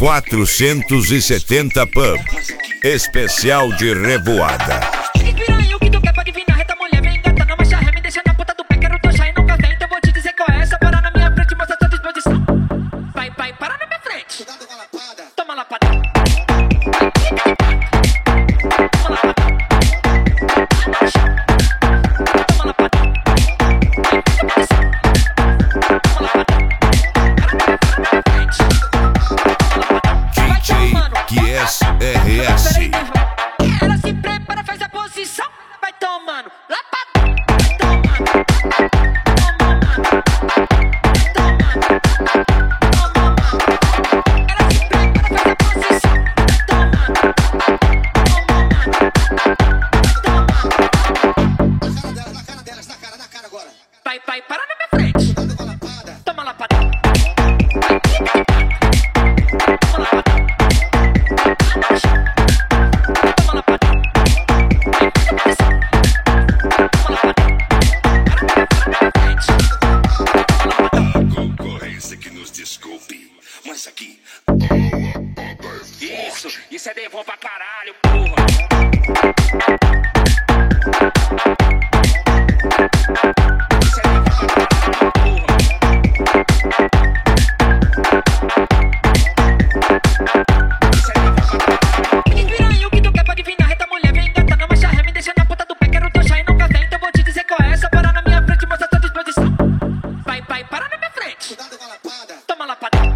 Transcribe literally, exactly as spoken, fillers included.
quatrocentos e setenta Pub. Especial de revoada. Piranha, o que tu quer pode vir na reta, mulher, vem engata na marcha ré, me deixa na puta do pé, quero tochar e nunca vem, então vou te dizer qual é essa, para na minha frente, mostra tua disposição. Vai, vai, para na minha frente. Toma lapada. Toma lapada. Toma lapada. D J S R S. Ela se prepara, faz a posição, vai tomando lapada. Vai tomando. Vai, vai, para na minha frente. Toma lapada. Toma lapada. Toma lapada. Concorrência que nos desculpe, mas aqui isso, isso é devon pra caralho, porra. Piranha, o que tu quer pode vir na reta, mulher, vem engata na marcha ré, me deixa na puta do pé, quero tochar e nunca vem, então vou te dizer qual é essa, para na minha frente, mostra tua disposição. Vai, vai, para na minha frente. Toma lapada.